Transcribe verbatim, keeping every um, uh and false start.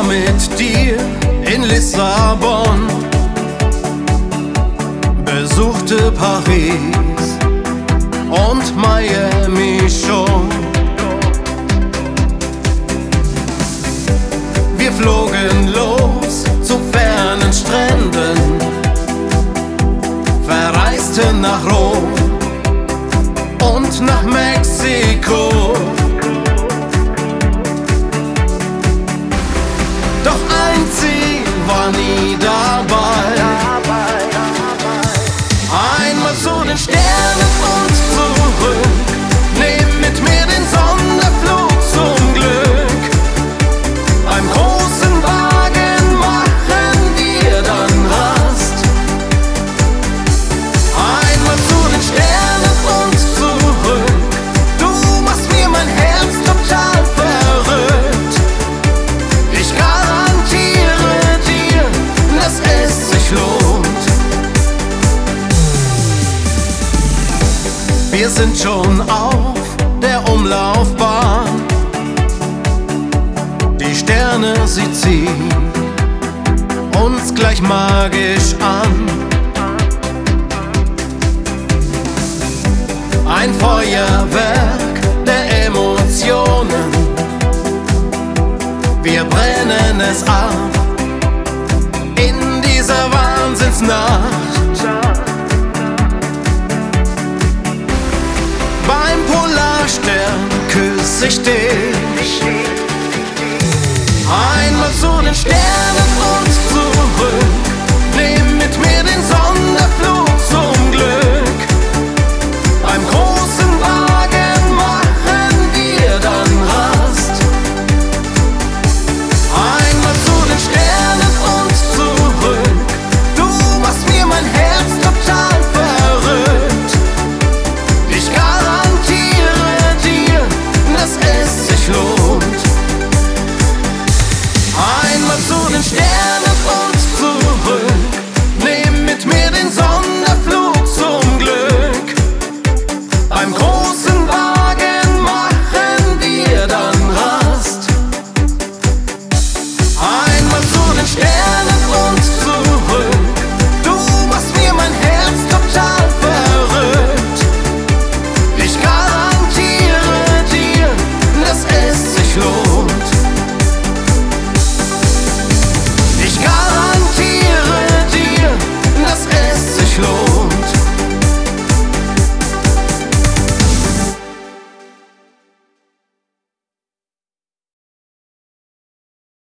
mit dir in Lissabon, besuchte Paris und Miami schon. Wir flogen los zu fernen Stränden, verreisten nach Rom und nach Mexiko. Doch ein Ziel war nie dabei: einmal zu den Sternen und zurück. Nehm mit mir den Sonderflug zum Glück. Beim großen Wagen machen wir dann Rast. Einmal zu den Sternen und zurück. Du machst mir mein Herz total verrückt. Ich garantiere dir, dass es sich lohnt. Wir sind schon auf der Umlaufbahn. Die Sterne, sie ziehen uns gleich magisch an. Ein Feuerwerk der Emotionen. Wir brennen es ab in dieser Wahnsinnsnacht. Beim Polarstern küss ich dich. Einmal zu den Sternen und zurück.